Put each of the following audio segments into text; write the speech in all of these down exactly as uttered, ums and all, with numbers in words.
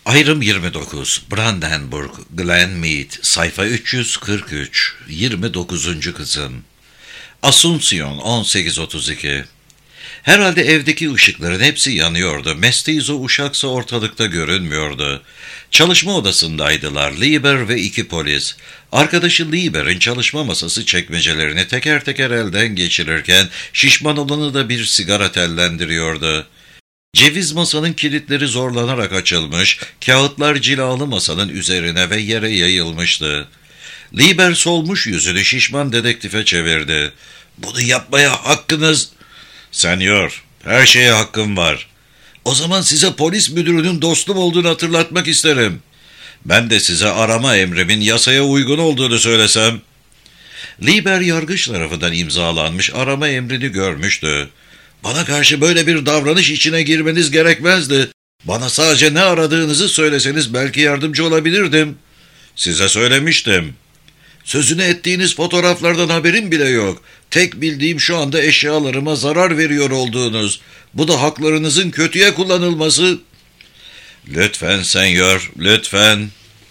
Ayrım yirmi dokuz. Brandenburg, Glenmead, sayfa üç yüz kırk üç. yirmi dokuzuncu kısım. Asunción, on sekiz otuz iki. Herhalde evdeki ışıkların hepsi yanıyordu. Mestizo uşaksa ortalıkta görünmüyordu. Çalışma odasındaydılar Lieber ve iki polis. Arkadaşı Lieber'in çalışma masası çekmecelerini teker teker elden geçirirken şişman olanı da bir sigara tellendiriyordu. Ceviz masanın kilitleri zorlanarak açılmış, kağıtlar cilalı masanın üzerine ve yere yayılmıştı. Lieber solmuş yüzünü şişman dedektife çevirdi. "Bunu yapmaya hakkınız..." "Senyor, her şeye hakkım var." "O zaman size polis müdürünün dostum olduğunu hatırlatmak isterim." "Ben de size arama emrimin yasaya uygun olduğunu söylesem." Lieber yargıç tarafından imzalanmış arama emrini görmüştü. "Bana karşı böyle bir davranış içine girmeniz gerekmezdi. Bana sadece ne aradığınızı söyleseniz belki yardımcı olabilirdim." "Size söylemiştim." "Sözünü ettiğiniz fotoğraflardan haberim bile yok. Tek bildiğim şu anda eşyalarıma zarar veriyor olduğunuz. Bu da haklarınızın kötüye kullanılması." "Lütfen senyor, lütfen."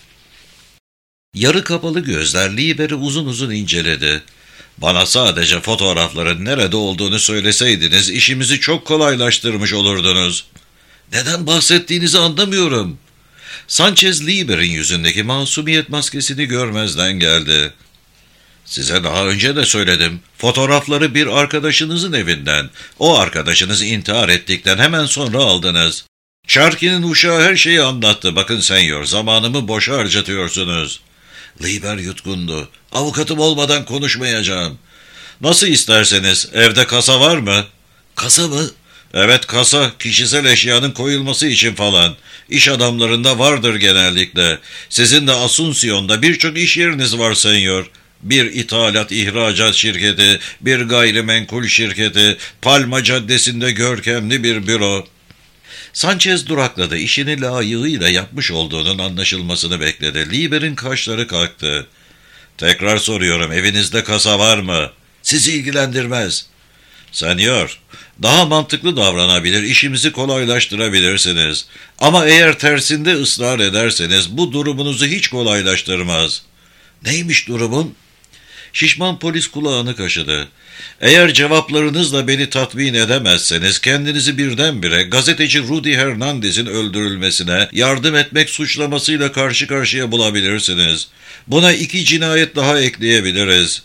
Yarı kapalı gözler Lieber'i uzun uzun inceledi. "Bana sadece fotoğrafların nerede olduğunu söyleseydiniz işimizi çok kolaylaştırmış olurdunuz." "Neden bahsettiğinizi anlamıyorum." Sanchez Lieber'in yüzündeki masumiyet maskesini görmezden geldi. "Size daha önce de söyledim. Fotoğrafları bir arkadaşınızın evinden, o arkadaşınız intihar ettikten hemen sonra aldınız. Çarki'nin uşağı her şeyi anlattı. Bakın senyor, zamanımı boşa harcatıyorsunuz." Lieber yutkundu. "Avukatım olmadan konuşmayacağım." "Nasıl isterseniz. Evde kasa var mı?" "Kasa mı?" "Evet, kasa. Kişisel eşyanın koyulması için falan. İş adamlarında vardır genellikle. Sizin de Asunción'da birçok iş yeriniz var senyor. Bir ithalat ihracat şirketi, bir gayrimenkul şirketi, Palma Caddesi'nde görkemli bir büro." Sanchez durakladı. İşini layığıyla yapmış olduğunun anlaşılmasını bekledi. Lieber'in kaşları kalktı. "Tekrar soruyorum, evinizde kasa var mı?" "Sizi ilgilendirmez." "Senyor, daha mantıklı davranabilir, işimizi kolaylaştırabilirsiniz. Ama eğer tersinde ısrar ederseniz bu durumunuzu hiç kolaylaştırmaz." "Neymiş durumum?" Şişman polis kulağını kaşıdı. "Eğer cevaplarınızla beni tatmin edemezseniz kendinizi birdenbire gazeteci Rudy Hernandez'in öldürülmesine yardım etmek suçlamasıyla karşı karşıya bulabilirsiniz. Buna iki cinayet daha ekleyebiliriz."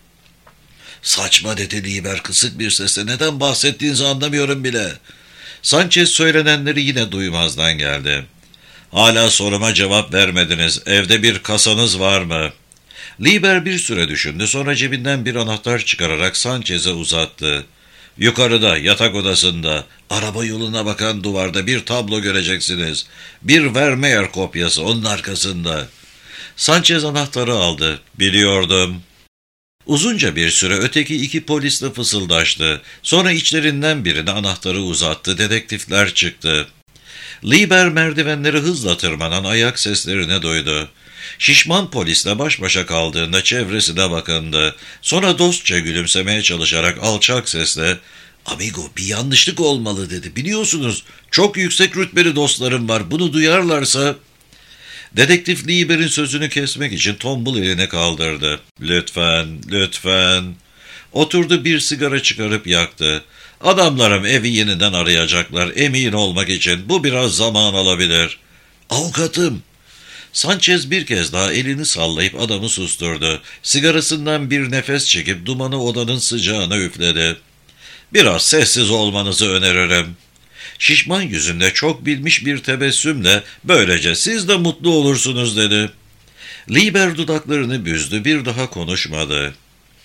"Saçma," dedi Lieber kısık bir sesle. "Neden bahsettiğinizi anlamıyorum bile." Sanchez söylenenleri yine duymazdan geldi. "Hala soruma cevap vermediniz. Evde bir kasanız var mı?" Lieber bir süre düşündü, sonra cebinden bir anahtar çıkararak Sanchez'e uzattı. "Yukarıda, yatak odasında, araba yoluna bakan duvarda bir tablo göreceksiniz. Bir Vermeer kopyası onun arkasında." Sanchez anahtarı aldı. "Biliyordum." Uzunca bir süre öteki iki polisle fısıldaştı. Sonra içlerinden birine anahtarı uzattı. Dedektifler çıktı. Lieber merdivenleri hızla tırmanan ayak seslerini duydu. Şişman polisle baş başa kaldığında çevresine bakındı. Sonra dostça gülümsemeye çalışarak alçak sesle "Amigo, bir yanlışlık olmalı," dedi. "Biliyorsunuz, çok yüksek rütbeli dostlarım var. Bunu duyarlarsa..." Dedektif Lieber'in sözünü kesmek için tombul elini kaldırdı. "Lütfen, lütfen." Oturdu, bir sigara çıkarıp yaktı. "Adamlarım evi yeniden arayacaklar, emin olmak için. Bu biraz zaman alabilir." "Avukatım." Sanchez bir kez daha elini sallayıp adamı susturdu. Sigarasından bir nefes çekip dumanı odanın sıcağına üfledi. "Biraz sessiz olmanızı öneririm." Şişman yüzünde çok bilmiş bir tebessümle "Böylece siz de mutlu olursunuz," dedi. Lieber dudaklarını büzdü, bir daha konuşmadı.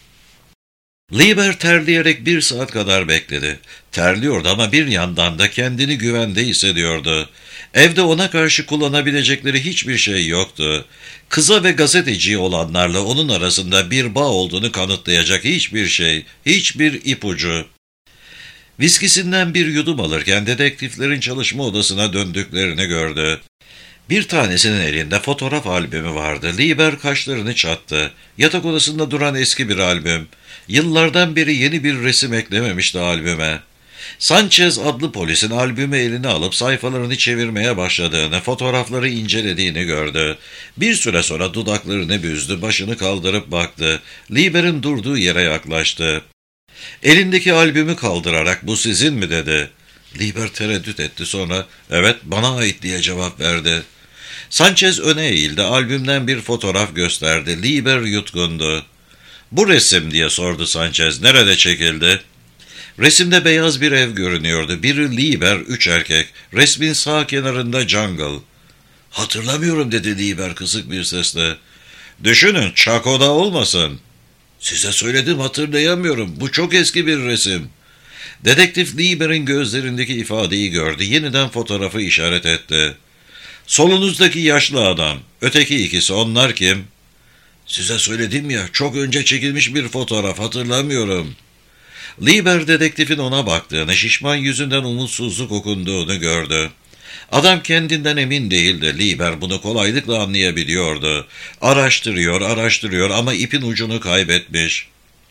Lieber terleyerek bir saat kadar bekledi. Terliyordu ama bir yandan da kendini güvende hissediyordu. Evde ona karşı kullanabilecekleri hiçbir şey yoktu. Kıza ve gazeteciye olanlarla onun arasında bir bağ olduğunu kanıtlayacak hiçbir şey, hiçbir ipucu. Viskisinden bir yudum alırken dedektiflerin çalışma odasına döndüklerini gördü. Bir tanesinin elinde fotoğraf albümü vardı. Lieber kaşlarını çattı. Yatak odasında duran eski bir albüm. Yıllardan beri yeni bir resim eklememişti albüme. Sanchez adlı polisin albümü eline alıp sayfalarını çevirmeye başladığını, fotoğrafları incelediğini gördü. Bir süre sonra dudaklarını büzdü, başını kaldırıp baktı. Lieber'in durduğu yere yaklaştı. Elindeki albümü kaldırarak "Bu sizin mi?" dedi. Lieber tereddüt etti, sonra "Evet, bana ait" diye cevap verdi. Sanchez öne eğildi, albümden bir fotoğraf gösterdi. Lieber yutkundu. "Bu resim?" diye sordu Sanchez. "Nerede çekildi?" Resimde beyaz bir ev görünüyordu. Biri Lieber, üç erkek. Resmin sağ kenarında Jungle. "Hatırlamıyorum" dedi Lieber kısık bir sesle. "Düşünün, Chaco'da olmasın." "Size söyledim, hatırlayamıyorum. Bu çok eski bir resim." Dedektif Lieber'in gözlerindeki ifadeyi gördü. Yeniden fotoğrafı işaret etti. "Solunuzdaki yaşlı adam. Öteki ikisi, onlar kim?" "Size söyledim ya, çok önce çekilmiş bir fotoğraf, hatırlamıyorum." Lieber dedektifin ona baktığını, şişman yüzünden umutsuzluk okunduğunu gördü. Adam kendinden emin değildi. Lieber bunu kolaylıkla anlayabiliyordu. Araştırıyor, araştırıyor ama ipin ucunu kaybetmiş.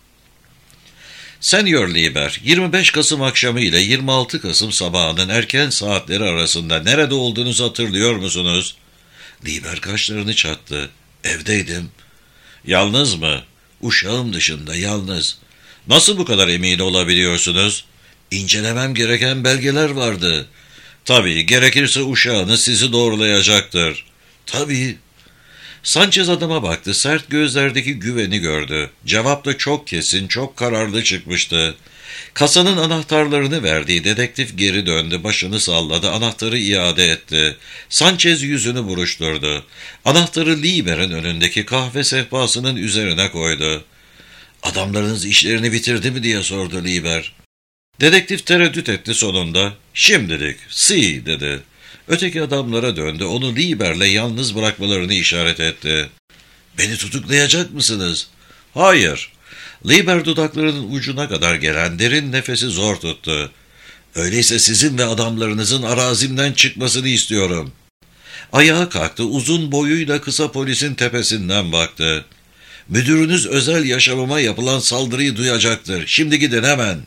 "Senyor Lieber, yirmi beş Kasım akşamı ile yirmi altı Kasım sabahının erken saatleri arasında nerede olduğunuzu hatırlıyor musunuz?" Lieber kaşlarını çattı. "Evdeydim." "Yalnız mı?" "Uşağım dışında, yalnız." "Nasıl bu kadar emin olabiliyorsunuz?" "İncelemem gereken belgeler vardı." "Tabii, gerekirse uşağınız sizi doğrulayacaktır." "Tabii." Sanchez adama baktı, sert gözlerdeki güveni gördü. Cevap da çok kesin, çok kararlı çıkmıştı. Kasanın anahtarlarını verdiği dedektif geri döndü, başını salladı, anahtarı iade etti. Sanchez yüzünü buruşturdu. Anahtarı Lieber'in önündeki kahve sehpasının üzerine koydu. "Adamlarınız işlerini bitirdi mi?" diye sordu Lieber. Dedektif tereddüt etti sonunda. "Şimdilik, si" dedi. Öteki adamlara döndü, onu Lieber'le yalnız bırakmalarını işaret etti. "Beni tutuklayacak mısınız?" "Hayır." Lieber dudaklarının ucuna kadar gelen derin nefesi zor tuttu. "Öyleyse sizin ve adamlarınızın arazimden çıkmasını istiyorum." Ayağa kalktı, uzun boyuyla kısa polisin tepesinden baktı. "Müdürünüz özel yaşamıma yapılan saldırıyı duyacaktır. Şimdi gidin hemen."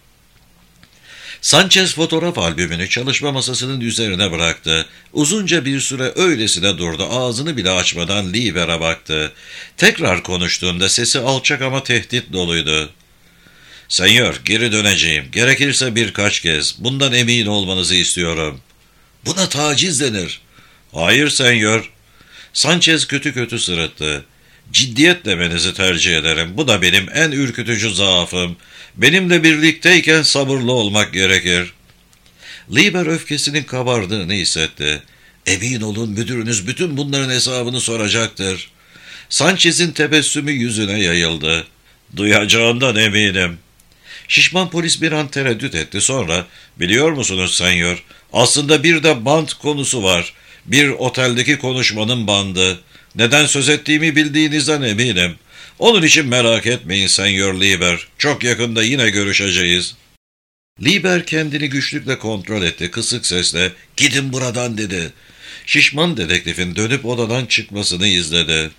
Sanchez fotoğraf albümünü çalışma masasının üzerine bıraktı. Uzunca bir süre öylesine durdu, ağzını bile açmadan Lieber'e baktı. Tekrar konuştuğunda sesi alçak ama tehdit doluydu. "Senyor, geri döneceğim. Gerekirse birkaç kez. Bundan emin olmanızı istiyorum." "Buna taciz denir." "Hayır senyor." Sanchez kötü kötü sırıttı. "Ciddiyet demenizi tercih ederim. Bu da benim en ürkütücü zaafım. Benimle birlikteyken sabırlı olmak gerekir." Lieber öfkesinin kabardığını hissetti. "Emin olun, müdürünüz bütün bunların hesabını soracaktır." Sanchez'in tebessümü yüzüne yayıldı. "Duyacağından eminim." Şişman polis bir an tereddüt etti, sonra "Biliyor musunuz senyor, aslında bir de band konusu var. Bir oteldeki konuşmanın bandı. Neden söz ettiğimi bildiğinizden eminim. Onun için merak etmeyin senyor Lieber. Çok yakında yine görüşeceğiz." Lieber kendini güçlükle kontrol etti. Kısık sesle "Gidin buradan" dedi. Şişman dedektifin dönüp odadan çıkmasını izledi.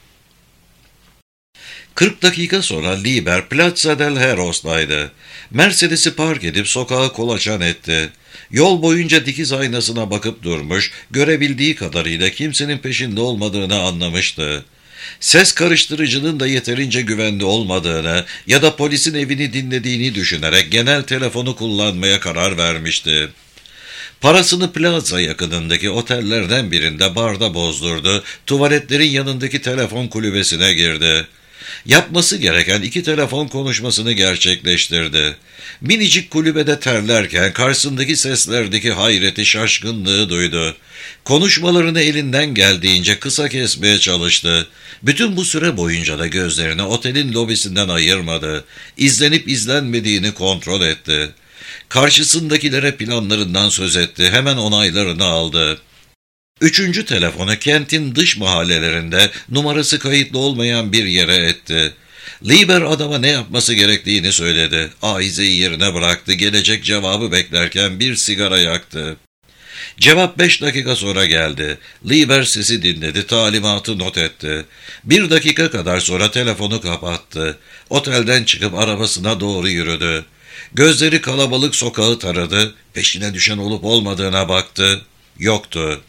Kırk dakika sonra Lieber Plaza del Heros'taydı. Mercedes'i park edip sokağa kolaçan etti. Yol boyunca dikiz aynasına bakıp durmuş, görebildiği kadarıyla kimsenin peşinde olmadığını anlamıştı. Ses karıştırıcının da yeterince güvenli olmadığını ya da polisin evini dinlediğini düşünerek genel telefonu kullanmaya karar vermişti. Parasını plaza yakınındaki otellerden birinde barda bozdurdu, tuvaletlerin yanındaki telefon kulübesine girdi. Yapması gereken iki telefon konuşmasını gerçekleştirdi. Minicik kulübede terlerken karşısındaki seslerdeki hayreti, şaşkınlığı duydu. Konuşmalarını elinden geldiğince kısa kesmeye çalıştı. Bütün bu süre boyunca da gözlerini otelin lobisinden ayırmadı. İzlenip izlenmediğini kontrol etti. Karşısındakilere planlarından söz etti. Hemen onaylarını aldı. Üçüncü telefonu kentin dış mahallelerinde numarası kayıtlı olmayan bir yere etti. Lieber adama ne yapması gerektiğini söyledi. Ahizeyi yerine bıraktı. Gelecek cevabı beklerken bir sigara yaktı. Cevap beş dakika sonra geldi. Lieber sesi dinledi, talimatı not etti. Bir dakika kadar sonra telefonu kapattı. Otelden çıkıp arabasına doğru yürüdü. Gözleri kalabalık sokağı taradı, peşine düşen olup olmadığına baktı. Yoktu.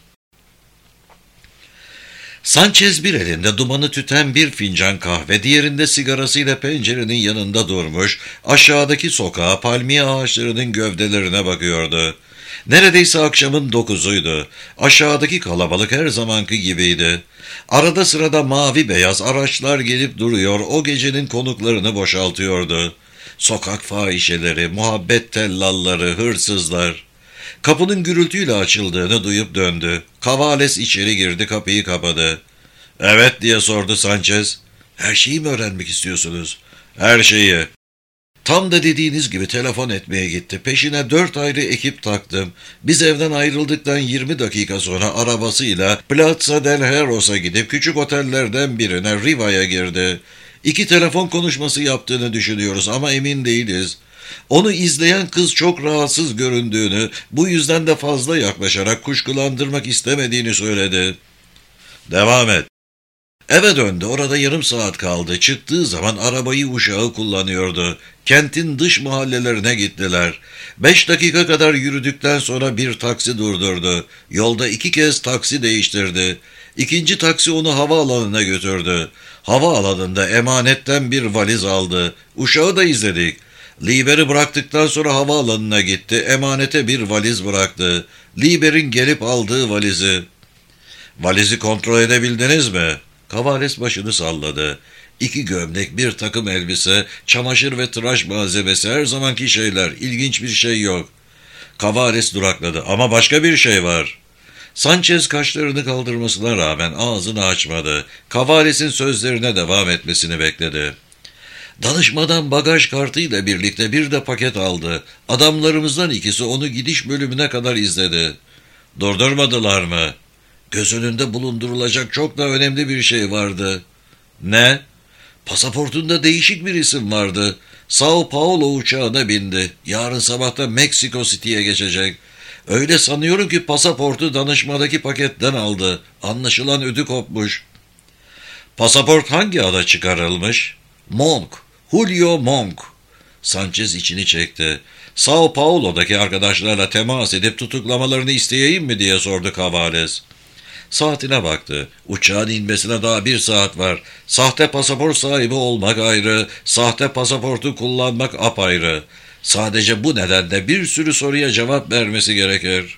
Sanchez bir elinde dumanı tüten bir fincan kahve, diğerinde sigarasıyla pencerenin yanında durmuş, aşağıdaki sokağa palmiye ağaçlarının gövdelerine bakıyordu. Neredeyse akşamın dokuzuydu. Aşağıdaki kalabalık her zamanki gibiydi. Arada sırada mavi beyaz araçlar gelip duruyor, o gecenin konuklarını boşaltıyordu. Sokak fahişeleri, muhabbet tellalları, hırsızlar. Kapının gürültüyle açıldığını duyup döndü. Cavales içeri girdi, kapıyı kapadı. "Evet," diye sordu Sanchez. "Her şeyi mi öğrenmek istiyorsunuz?" "Her şeyi." "Tam da dediğiniz gibi telefon etmeye gitti. Peşine dört ayrı ekip taktım. Biz evden ayrıldıktan yirmi dakika sonra arabasıyla Plaza del Heros'a gidip küçük otellerden birine, Riva'ya girdi. İki telefon konuşması yaptığını düşünüyoruz ama emin değiliz. Onu izleyen kız çok rahatsız göründüğünü, bu yüzden de fazla yaklaşarak kuşkulandırmak istemediğini söyledi." "Devam et." "Eve döndü. Orada yarım saat kaldı. Çıktığı zaman arabayı uşağı kullanıyordu. Kentin dış mahallelerine gittiler. Beş dakika kadar yürüdükten sonra bir taksi durdurdu. Yolda iki kez taksi değiştirdi. İkinci taksi onu havaalanına götürdü. Havaalanında emanetten bir valiz aldı. Uşağı da izledik. Lieber'i bıraktıktan sonra havaalanına gitti. Emanete bir valiz bıraktı. Lieber'in gelip aldığı valizi." "Valizi kontrol edebildiniz mi?" Cavales başını salladı. İki gömlek, bir takım elbise, çamaşır ve tıraş malzemesi, her zamanki şeyler, ilginç bir şey yok. Cavales durakladı. "Ama başka bir şey var." Sanchez kaşlarını kaldırmasına rağmen ağzını açmadı. Cavales'in sözlerine devam etmesini bekledi. "Danışmadan bagaj kartıyla birlikte bir de paket aldı. Adamlarımızdan ikisi onu gidiş bölümüne kadar izledi." "Durdurmadılar mı?" "Göz önünde bulundurulacak çok da önemli bir şey vardı." "Ne?" "Pasaportunda değişik bir isim vardı. Sao Paulo uçağına bindi. Yarın sabahta Meksiko City'ye geçecek. Öyle sanıyorum ki pasaportu danışmadaki paketten aldı. Anlaşılan ödü kopmuş." "Pasaport hangi ada çıkarılmış?" "Monk. Julio Monk." Sanchez içini çekti. "Sao Paulo'daki arkadaşlarla temas edip tutuklamalarını isteyeyim mi?" diye sordu Cavales. Saatine baktı. Uçağın inmesine daha bir saat var. Sahte pasaport sahibi olmak ayrı, sahte pasaportu kullanmak apayrı. Sadece bu nedenle bir sürü soruya cevap vermesi gerekir.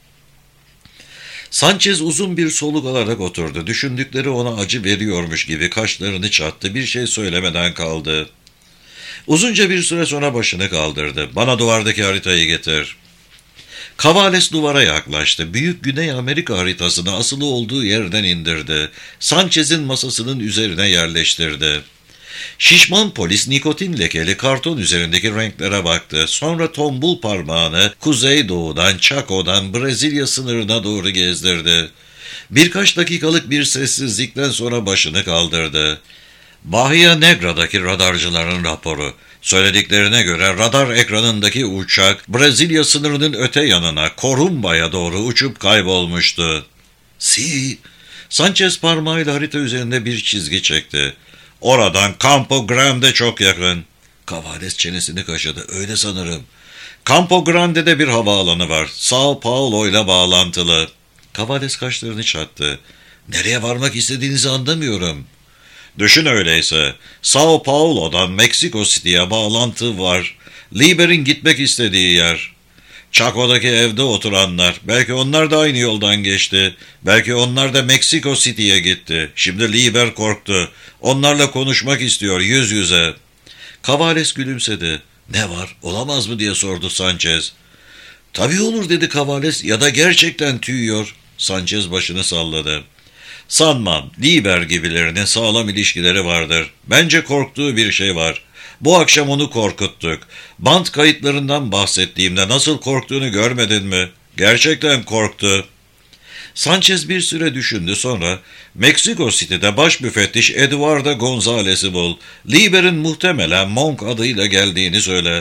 Sanchez uzun bir soluk alarak oturdu. Düşündükleri ona acı veriyormuş gibi kaşlarını çattı. Bir şey söylemeden kaldı. Uzunca bir süre sonra başını kaldırdı. "Bana duvardaki haritayı getir." Cavales duvara yaklaştı. Büyük Güney Amerika haritasını asılı olduğu yerden indirdi. Sanchez'in masasının üzerine yerleştirdi. Şişman polis nikotin lekeli karton üzerindeki renklere baktı. Sonra tombul parmağını kuzeydoğudan, Chaco'dan Brezilya sınırına doğru gezdirdi. Birkaç dakikalık bir sessizlikten sonra başını kaldırdı. Bahia Negra'daki radarcıların raporu. Söylediklerine göre radar ekranındaki uçak Brezilya sınırının öte yanına, Corumba'ya doğru uçup kaybolmuştu. "Si." Sanchez parmağıyla harita üzerinde bir çizgi çekti. "Oradan Campo Grande çok yakın." Cavales çenesini kaşıdı. "Öyle sanırım." "Campo Grande'de bir havaalanı var. Sao Paulo ile bağlantılı." Cavales kaşlarını çattı. "Nereye varmak istediğinizi anlamıyorum." "Düşün öyleyse. Sao Paulo'dan Meksiko City'ye bağlantı var. Lieber'in gitmek istediği yer. Chaco'daki evde oturanlar. Belki onlar da aynı yoldan geçti. Belki onlar da Meksiko City'ye gitti. Şimdi Lieber korktu. Onlarla konuşmak istiyor yüz yüze." Cavales gülümsedi. "Ne var? Olamaz mı?" diye sordu Sanchez. "Tabii olur," dedi Cavales. "Ya da gerçekten tüyüyor." Sanchez başını salladı. "Sanmam. Lieber gibilerinin sağlam ilişkileri vardır. Bence korktuğu bir şey var. Bu akşam onu korkuttuk. Bant kayıtlarından bahsettiğimde nasıl korktuğunu görmedin mi? Gerçekten korktu." Sanchez bir süre düşündü, sonra "Meksiko City'de baş müfettiş Eduardo Gonzalez'i bul. Lieber'in muhtemelen Monk adıyla geldiğini söyle.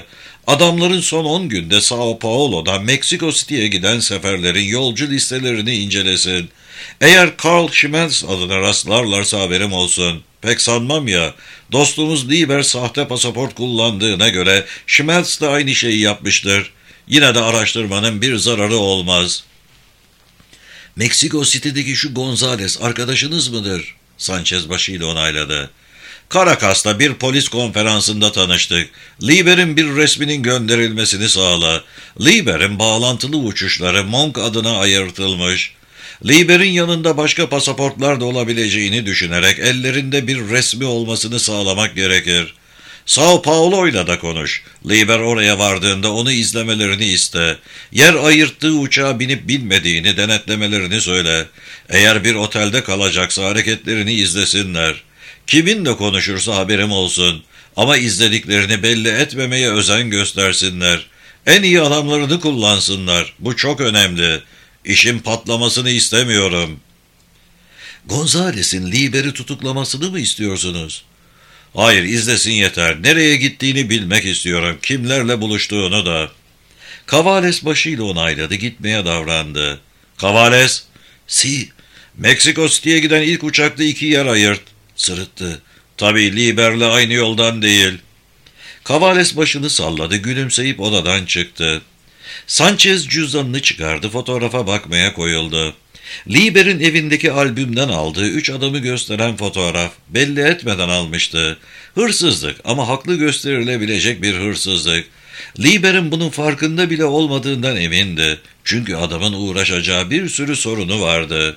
Adamların son on günde Sao Paulo'dan Meksiko City'ye giden seferlerin yolcu listelerini incelesin. Eğer Carl Schmelz adına rastlarlarsa haberim olsun. Pek sanmam ya. Dostumuz Lieber sahte pasaport kullandığına göre Schmelz de aynı şeyi yapmıştır. Yine de araştırmanın bir zararı olmaz. Meksiko City'deki şu Gonzales arkadaşınız mıdır? Sanchez başıyla onayladı. Caracas'ta bir polis konferansında tanıştık. Lieber'in bir resminin gönderilmesini sağla. Lieber'in bağlantılı uçuşları Monk adına ayırtılmış. Lieber'in yanında başka pasaportlar da olabileceğini düşünerek ellerinde bir resmi olmasını sağlamak gerekir. Sao Paulo'yla da konuş. Lieber oraya vardığında onu izlemelerini iste. Yer ayırttığı uçağa binip binmediğini denetlemelerini söyle. Eğer bir otelde kalacaksa hareketlerini izlesinler. Kiminle konuşursa haberim olsun. Ama izlediklerini belli etmemeye özen göstersinler. En iyi adamlarını kullansınlar. Bu çok önemli. İşin patlamasını istemiyorum. Gonzales'in Lieber'i tutuklamasını mı istiyorsunuz? Hayır, izlesin yeter. Nereye gittiğini bilmek istiyorum. Kimlerle buluştuğunu da. Cavales başıyla onayladı, gitmeye davrandı. Cavales, si, Meksiko City'ye giden ilk uçakta iki yer ayırt. Sırıttı. Tabii Lieber'le aynı yoldan değil. Cavales başını salladı, gülümseyip odadan çıktı. Sanchez cüzdanını çıkardı, fotoğrafa bakmaya koyuldu. Lieber'in evindeki albümden aldığı üç adamı gösteren fotoğraf, belli etmeden almıştı. Hırsızlık ama haklı gösterilebilecek bir hırsızlık. Lieber'in bunun farkında bile olmadığından emindi. Çünkü adamın uğraşacağı bir sürü sorunu vardı.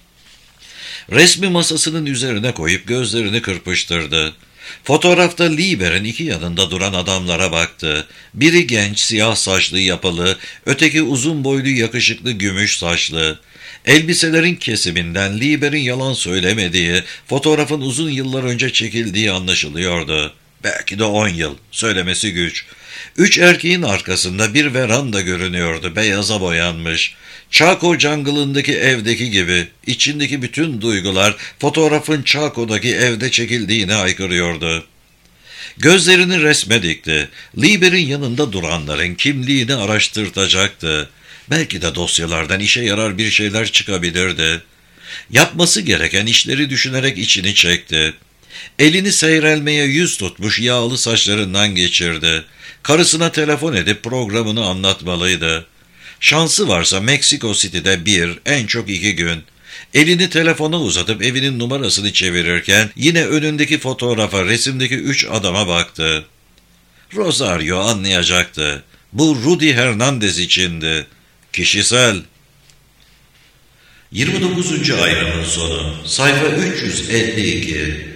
Resmi masasının üzerine koyup gözlerini kırpıştırdı. Fotoğrafta Lieber'in iki yanında duran adamlara baktı. Biri genç, siyah saçlı, yapılı, öteki uzun boylu, yakışıklı, gümüş saçlı. Elbiselerin kesiminden Lieber'in yalan söylemediği, fotoğrafın uzun yıllar önce çekildiği anlaşılıyordu. Belki de on yıl, söylemesi güç. Üç erkeğin arkasında bir veranda görünüyordu, beyaza boyanmış. Chaco Jungle'ındaki evdeki gibi, içindeki bütün duygular fotoğrafın Chaco'daki evde çekildiğine haykırıyordu. Gözlerini resme dikti. Lieber'in yanında duranların kimliğini araştırtacaktı. Belki de dosyalardan işe yarar bir şeyler çıkabilirdi. Yapması gereken işleri düşünerek içini çekti. Elini seyrelmeye yüz tutmuş yağlı saçlarından geçirdi. Karısına telefon edip programını anlatmalıydı. Şansı varsa Meksiko City'de bir, en çok iki gün. Elini telefona uzatıp evinin numarasını çevirirken yine önündeki fotoğrafa, resimdeki üç adama baktı. Rosario anlayacaktı. Bu Rudy Hernandez içindi. Kişisel. yirmi dokuzuncu ayrımın sonu. Sayfa üç yüz elli iki.